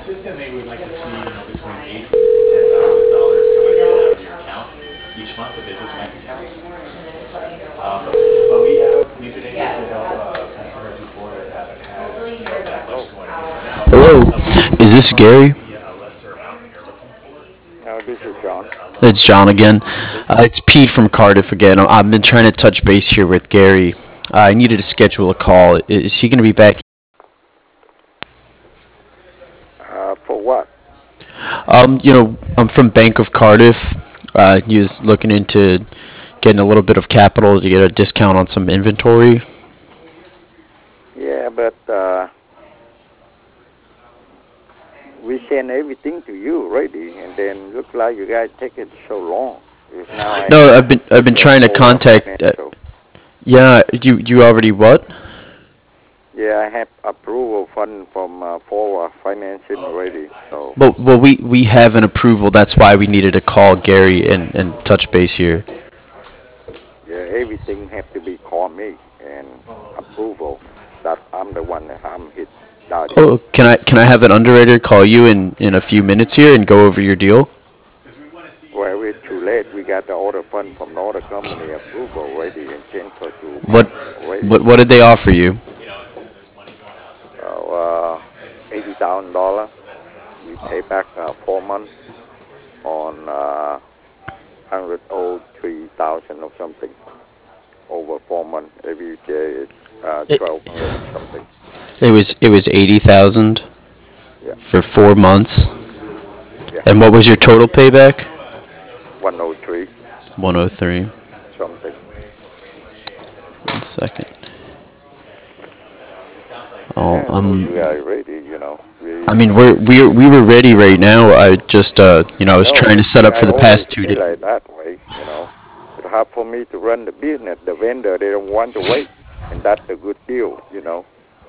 consistently we'd like to see, between $8,000 to $10,000 coming in and out of your account each month, the business bank account. But we've been able to help customers before that haven't had that much going in and out. Hello, is this Gary? A lesser amount that you're looking for. This is John. It's John again. Speak. It's Pete from Cardiff again. I've been trying to touch base here with Gary. I needed to schedule a call. Is he going to be back? For what? I'm from Bank of Cardiff. He was looking into getting a little bit of capital to get a discount on some inventory. Yeah, but we send everything to you already, and then look like you guys take it so long. Because now I No, have I've been trying to over contact. financial. Yeah, you already what? Yeah, I have approval fund from for financing already. So Well, we have an approval. That's why we needed to call Gary and touch base here. yeah, everything have to be call me and approval. That I'm the one that I'm his daddy. Oh, can I have an underwriter call you in a few minutes here and go over your deal? Well, we're too late. We got the order fund from the order company approval already and transfer to What us already. what did they offer you? So $80,000. We pay back 4 months on 103,000 or something over 4 months. Every day is It, 1,200 and something. it was 80,000 Yeah, for 4 months. yeah, And what was your total payback? 103 103. something. 1 second. Oh, Yeah, so you guys ready? I mean we were ready right now. I just I was No, trying to but set you up for guys the always past two say days. like that way. It's hard for me to run the business. The vendor, they don't want to wait, and that's a good deal.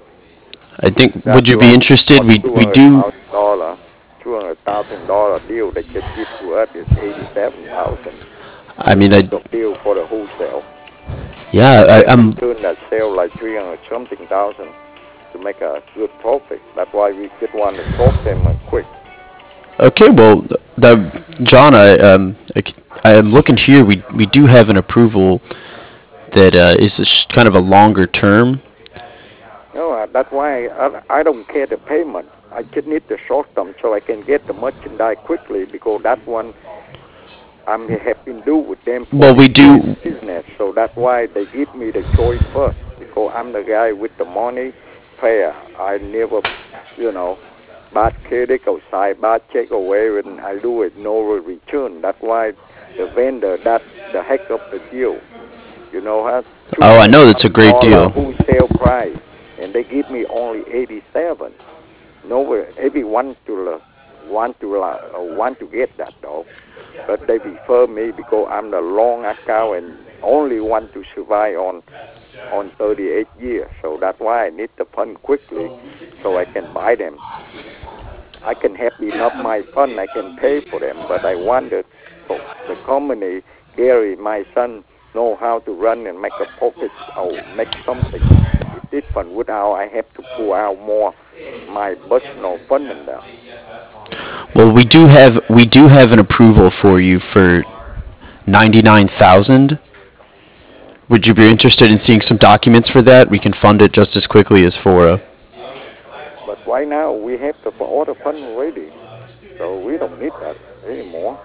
I think That would you you be offer interested? on We two hundred do. thousand dollar, $200,000 deal they just give to us is 87,000. I It's mean a I good deal for the wholesale. yeah, And then we I'm turn that sale like 300 something thousand to make a good profit. That's why we just want to talk them quick. okay. Well, John, I am looking here. We do have an approval that is kind of a longer term. No, that's why I don't care the payment. I just need the short term so I can get the merchandise quickly because that one I'm have been do with them Well, 40 we years do. business. So that's why they give me the choice first because I'm the guy with the money fair. I never, you know, bad credit outside, bad check away when I do it, no return. That's why the vendor, that's the heck of the deal. Huh? Two Oh, I hundred know that's a thousand great dollar deal. wholesale price, and they give me only 87. Nowhere, everyone want to get that though, but they prefer me because I'm the long account and only want to survive on 38 years. So that's why I need the fund quickly, so I can buy them. I can have enough my fund, I can pay for them, but I want the company, Gary, my son, know how to run and make a profit or make something. It's different without I have to pull out more my personal fund in there. Well, we do have an approval for you for 99,000. Mhm. Would you be interested in seeing some documents for that? We can fund it just as quickly as Fora. But right now we have the order fund already, so we don't need that anymore.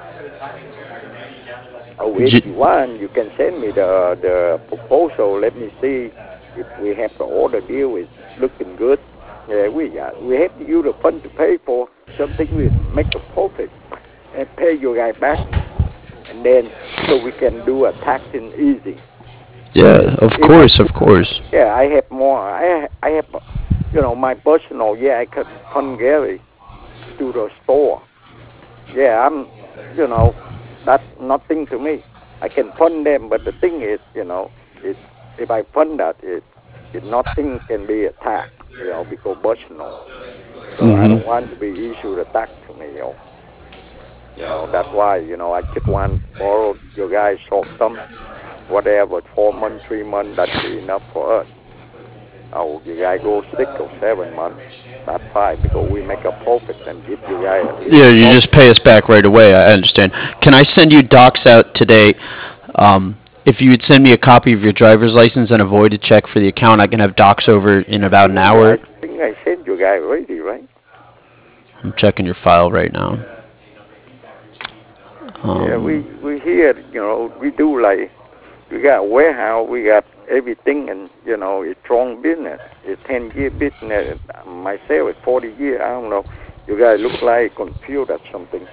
Oh, if you want, you can send me the proposal. Let me see if we have the order deal is looking good. Yeah, we have to use the fund to pay for something we make a profit and pay you guys back, and then so we can do a taxing easy. Yeah, of If I course, put, of course. yeah, I have more. I have, my personal. Yeah, I can fund Gary to the store. Yeah, you know, that's nothing to me. I can fund them, but the thing is, it if I fund that, it nothing can be attacked, because personal. So I Hmm. don't want to be issued a tax to me, That's why, I just want to borrow your guys short term, whatever, 4 months, 3 months, that be enough for us. Oh, you guys go 6 or 7 months. That's fine because we make a profit and give you guys a Yeah, little you profit. just pay us back right away. I understand. Can I send you docs out today? If you would send me a copy of your driver's license and a voided check for the account, I can have docs over in about an Yeah, I hour. think I sent you guys already, right? I'm checking your file right now. Yeah, Um, we here, we do like we got a warehouse, we got everything, and it's strong business. It's 10-year business. Myself, it's 40 years. I don't know. You guys look like confused or something.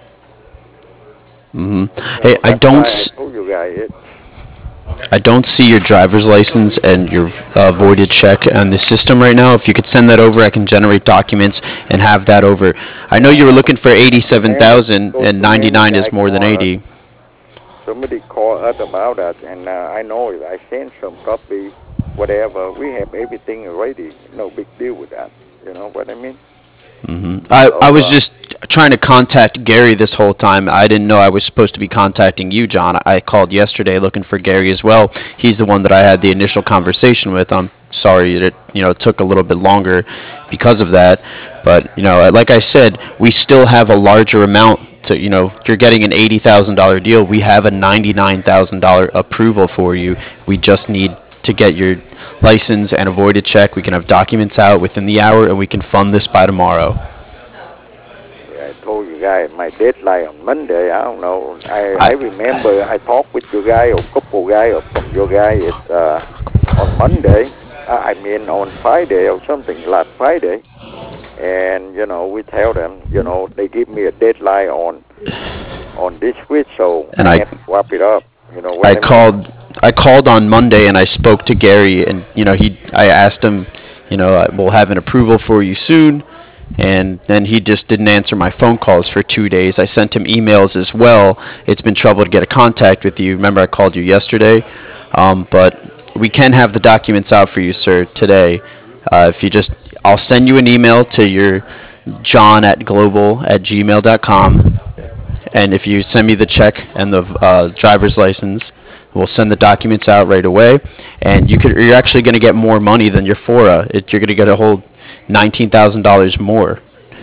hey, So that's why I told you guys it. I don't see your driver's license and your voided check on the system right now. If you could send that over, I can generate documents and have that over. I know you were looking for Too many, 87,000, go and too many 99 is guys more than call us. 80. Somebody call us about that, and I know it. I sent some copy, whatever. We have everything ready. No big deal with that. You know what I mean? I So was just trying to contact Gary this whole time. I didn't know I was supposed to be contacting you, John. I called yesterday looking for Gary as well. He's the one that I had the initial conversation with. I'm sorry that it took a little bit longer because of that. But like I said, we still have a larger amount to you're getting an $80,000 deal. We have a $99,000 approval for you. We just need to get your license and a voided check. We can have documents out within the hour, and we can fund this by tomorrow. yeah, I told you guys my deadline on Monday. I don't know. I I remember I talked with you guys or couple guys or from you guys. It's on Monday. I mean on Friday or something last Friday. And we tell them, they give me a deadline on this week, so and I I have to wrap it up. You know I what I mean? called on Monday and I spoke to Gary, and I asked him, we'll have an approval for you soon, and then he just didn't answer my phone calls for 2 days. I sent him emails as well. It's been trouble to get a contact with you. Remember I called you yesterday, but we can have the documents out for you, sir, today. If you just, I'll send you an email to your john at global@gmail.com, and if you send me the check and the driver's license, we'll send the documents out right away. And you're actually going to get more money than your FORA. You're going to get a whole $19,000 more.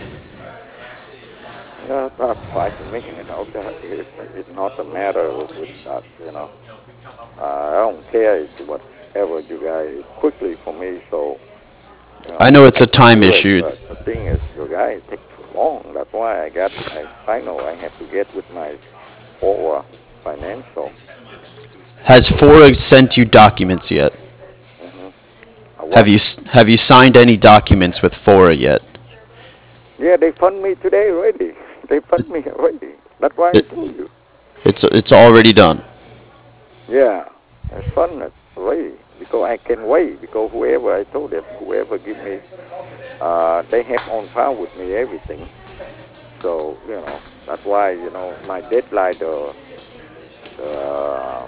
Yeah, that's fine to me. That it's not a matter with that. I don't care. It's whatever you guys quickly for me. So I know it's I a can time do it. issue. But the thing is, you guys take too long. That's why I know I have to get with my forward financial. Has FORA sent you documents yet? hmm Have What? you have you signed any documents with FORA yet? Yeah, they fund me today already. They fund me already. That's why I It, told you. it's already done. Yeah, I fund it already because I can wait because whoever I told them, whoever give me, they have on file with me everything. So that's why my deadline the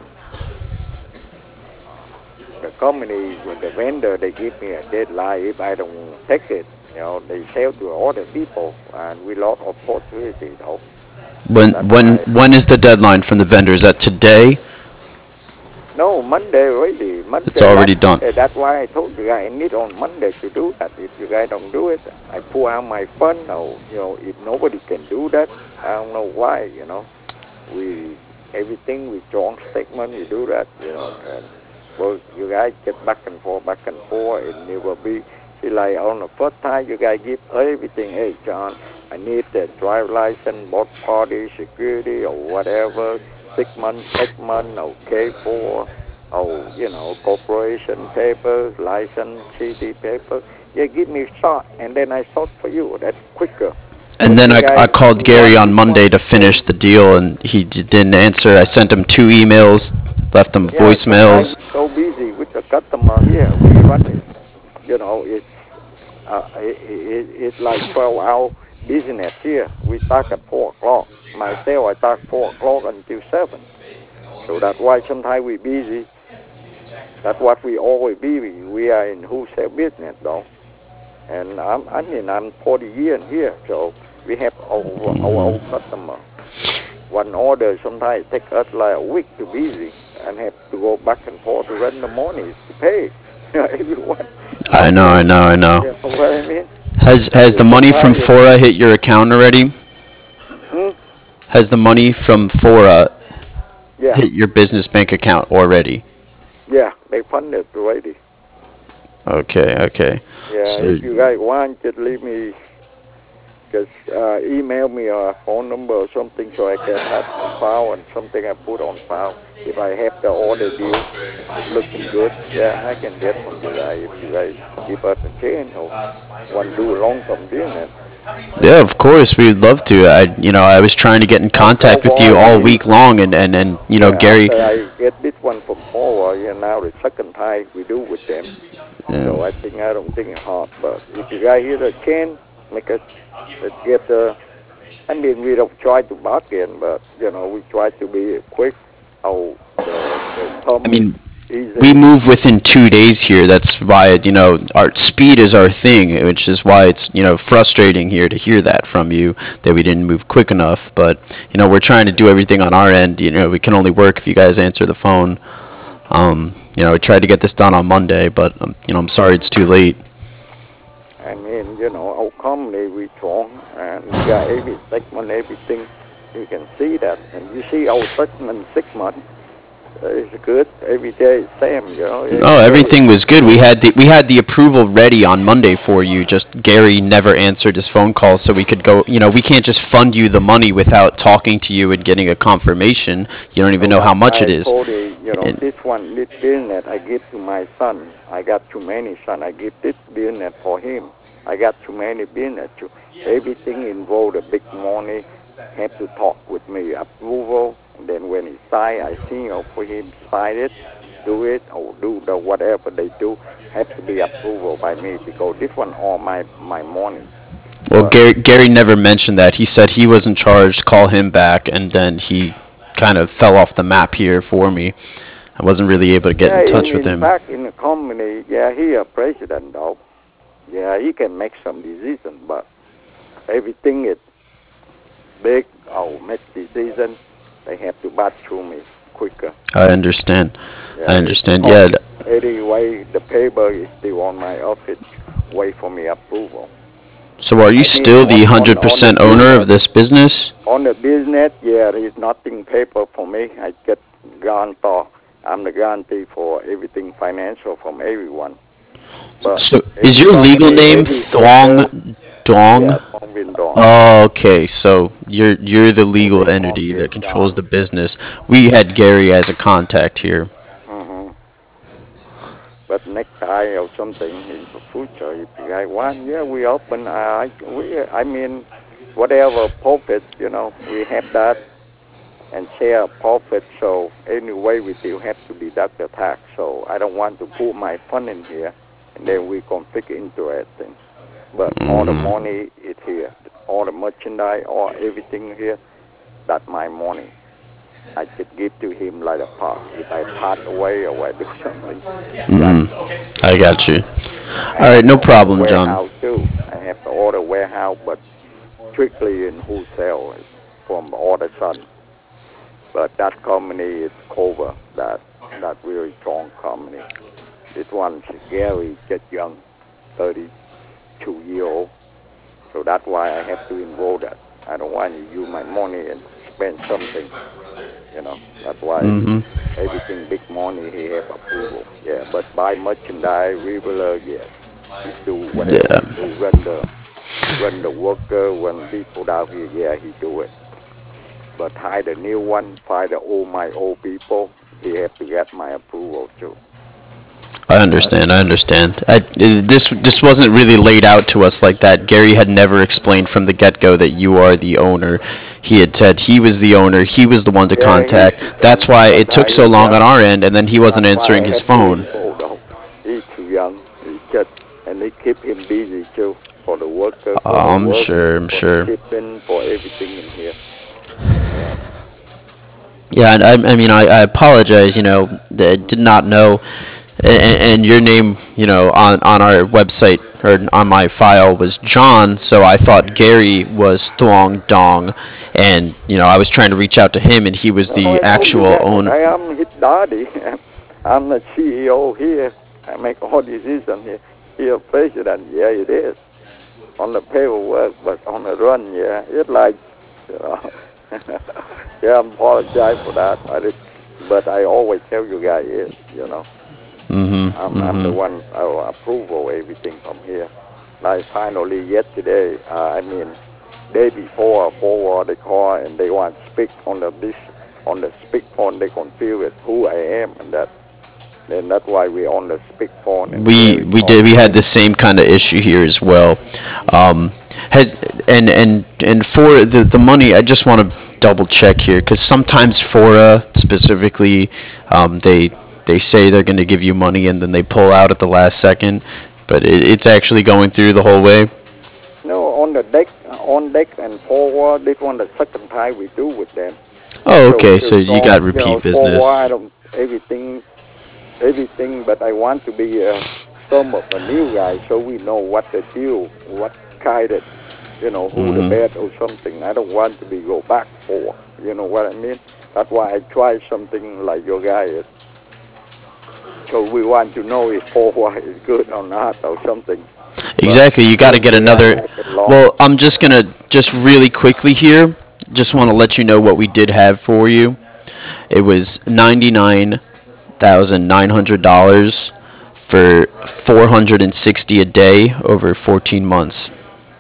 the company with the vendor they give me a deadline. If I don't take it, they sell to other people, and we lost opportunity though. When That's when why. when is the deadline from the vendor? Is that today? No, Monday already. It's Monday, last already done. Monday. That's why I told you guys I need on Monday to do that. If you guys don't do it, I pull out my fund. Or, if nobody can do that, I don't know why. We everything we strong statement. We do that. And well, you guys get back and forth. It never be. See, like on the first time, you guys give everything. Hey, John, I need the drive license, both party, security, or whatever. 6 months, 8 months, okay, for, corporation papers, license, CD paper. Yeah, give me shot, and then I sort for you. That's quicker. And But then you I guys called do Gary one on with one Monday to day. finish the deal, and he didn't answer. I sent him 2 emails, left him Yeah, sometimes voicemails. we're so busy with the customer here. We run it. It's it's like 12-hour business here. We start at 4 o'clock. Myself, I start 4 o'clock until 7. So that's why sometimes we busy. That's what we always be. We are in wholesale business, though. And I'm 40 years here, so we have our own customer. One order sometimes take us like a week to busy and have to go back and forth to run the money to pay everyone. I know. You know what I mean? Has the It's money from surprising. Fora hit your account already? Hmm? Has the money from Fora Yeah, hit your business bank account already? yeah, they funded already. Okay, okay. Yeah, So, if you guys want, just leave me, just email me a phone number or something so I can have on file and something I put on file. If I have the order deal looking good, yeah, I can get from you guys if you guys give us a chance or want to do a long-term business. yeah, of course, we'd love to. I was trying to get in And so contact with you far, all we, week long, and yeah, Gary. after I get this one from Paul, yeah, now the second time we do with them. Yeah. So I don't think it's hard. But if you guys hear the chance, make us, let's get the, I mean, we don't try to bargain, but, we try to be quick. How the I term is mean, we easy. move within 2 days here. That's why our speed is our thing, which is why it's frustrating here to hear that from you that we didn't move quick enough. But we're trying to do everything on our end. We can only work if you guys answer the phone. Mhm. We tried to get this done on Monday, but I'm sorry it's too late. I mean, our company, we strong, and we got every segment, everything. You can see that. And you see our segment 6 months. It's good. Every day is same, No, every day is everything was good. We improving. had the approval ready on Monday for you. Just Gary never answered his phone call, so we could go. We can't just fund you the money without talking to you and getting a confirmation. You don't even So know how that's much why it I is. told you, And this business I give to my son. I got too many sons. I give this business for him. I got too many business. Everything involved a big money. Have to talk with me, approval. And then when he sign, I see, for him sign it, do it, or do the whatever they do. Have to be approval by me because this one all my money. well, But Gary never mentioned that. He said he was in charge. Call him back, and then he kind of fell off the map here for me. I wasn't really able to get yeah, in touch with in him. fact, in the company, yeah, he a president though. Yeah, he can make some decision, but everything is big or make decision, they have to pass through me quicker. I understand. I Yeah, it's understand. tough. Yeah. Anyway, the paper is still on my office, wait for me approval. So are you I mean, still the on the 100% owner of business, this business? yeah, there is nothing paper for me. I get guarantor. I'm the guarantee for everything financial from everyone. But So is every your legal company, name every worker, Thong Dong? yeah, Tom Windon. Oh, okay. So you're the So legal they call entity me as that controls John. the business. We had Gary as a contact here. Hmm. But next time or something in the future, if you guys want, yeah, we open. I mean, whatever profit, we have that and share profit. So anyway, we still have to deduct the tax. So I don't want to put my fund in here, and then we conflict into it. But all the Hmm. money is here, all the merchandise, all everything here. That's my money. I just give to him like a part. If I pass away or I do something, he got Hmm. it. I got you. I All right, have the no order problem, John. warehouse too. I have the order warehouse, but strictly in wholesale from order son. But that company is cover that really strong company. This one's Gary, just young, 32-year old. So that's why I have to involve that. I don't want to use my money and spend something. That's why Hmm. everything big money he have approval. Yeah, but buy merchandise, regular, yes. He do whatever Yeah. he do, run the worker, run people down here, yeah, he do it. But hire the new one, fire my old people, he have to get my approval too. I understand. I understand. This wasn't really laid out to us like that. Gary had never explained from the get-go that you are the owner. He had said he was the owner. He was the one to Yeah, contact. he That's say, why but it took so I long on young. our end, and then he wasn't That's why answering I his have to phone. involve though. He's too young. He just and they keep him busy too for the worker, for the I'm work, sure. I'm for the sure. shipping, for everything in here. Yeah. Yeah, and I mean, I apologize. Did Hmm. not know, and your name, on our website or on my file was John, so I thought Gary was Thuong Dong, and I was trying to reach out to him, and he was No, the I know you actual guys. owner. I am his daddy. I'm the CEO here. I make all decisions here. He a president, yeah, it is. On the paperwork, but on the run, yeah, it's like, you know. Yeah, I apologize for that. But I always tell you guys, yes, you know. I'm the one I will approve of everything from here. Like finally yesterday, day before forward the call and they want to speak on the speak phone. They confuse it who I am and that. Then that's why we on the speak phone and We had the same kind of issue here as well. Um, has and for the money, I just want to double check here because sometimes Fora specifically, they say they're going to give you money and then they pull out at the last second, but it's actually going through the whole way. No, on deck and forward. This one the second time we do with them. Oh, So okay. So it's you got on, repeat forward. I business. don't everything, but I want to be some of the new guys so we know what the deal, what kind of, who the bad or something. I don't want to be go back for. You know what I mean? That's why I try something like your guy is. So we want to know if forward is good or not or something. But Exactly. You got to since get we have another. make it long, Well, I'm just gonna just really quickly here. Just want to let you know what we did have for you. It was $99,900 for 460 a day over 14 months.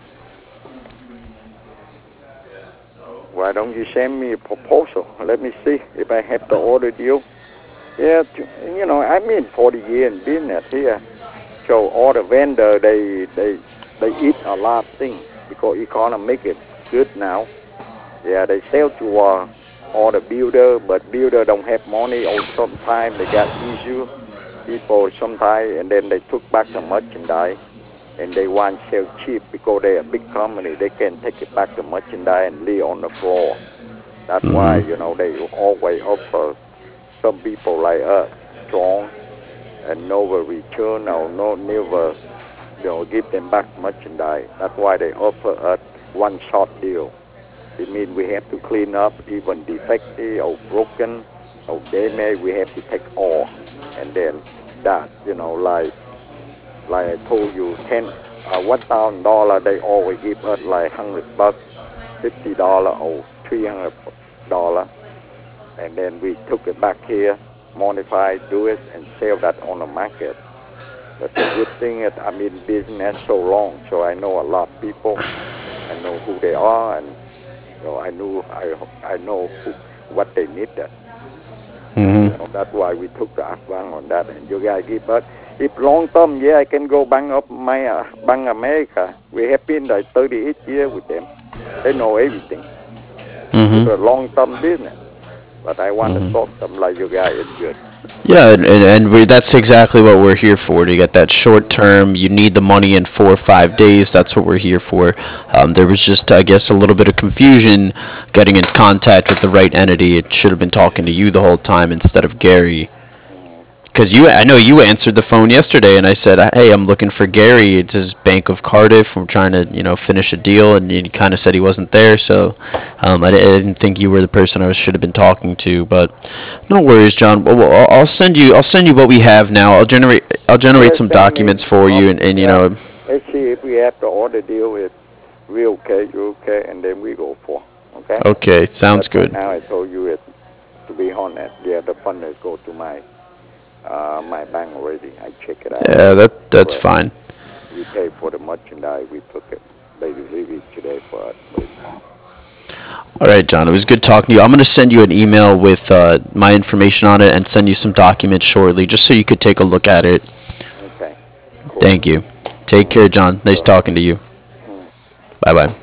why don't you send me a proposal? Let me see if I have the order deal. Yeah, I'm in 40 years in business here. So all the vendor they eat a lot of things because economy make it good now. Yeah, they sell to all the builder, but builder don't have money. Or sometimes they got issue. People sometimes and then they took back the merchandise and they want sell cheap because they're a big company. They can take it back the merchandise and lay on the floor. That's why they always offer some people like us strong and never return or no never give them back merchandise. That's why they offer us one shot deal. It means we have to clean up even defective or broken or damaged. We have to take all, and then that like I told you, $1,000 they always give us like $100, $50 or $300, and then we took it back here, modify, do it, and sell that on the market. But the good thing is I'm in business so long, so I know a lot of people. I know who they are, and I know what they need. That's why we took the advance on that. And you guys give us if long term, yeah, I can go Bank America. We have been like 38 years with them. They know everything. It's a long term business. But I want to talk to them like you guys is good. Yeah, and that's exactly what we're here for, to get that short term. You need the money in 4 or 5 days. That's what we're here for. There was just, I guess, a little bit of confusion getting in contact with the right entity. It should have been talking to you the whole time instead of Gary. Mm. Because I know you answered the phone yesterday, and I said, "Hey, I'm looking for Gary. It's his Bank of Cardiff. We're trying to, finish a deal." And he kind of said he wasn't there, so I didn't think you were the person I should have been talking to. But no worries, John. Well, I'll send you what we have now. I'll generate Yeah, some send me documents for you, and yeah. Let's see if we have the order deal with we okay, you okay, and then we go for. Okay? Okay, sounds But right good. now I told you it to be honest, yeah, the funders go to my bank already. I check it out. Yeah, that's So fine. we pay for the merchandise. We took it. They deliver it today for us. All right, John. It was good talking to you. I'm going to send you an email with my information on it and send you some documents shortly, just so you could take a look at it. Okay. Cool. Thank you. Take care, John. Nice So, talking to you. mm. Bye bye.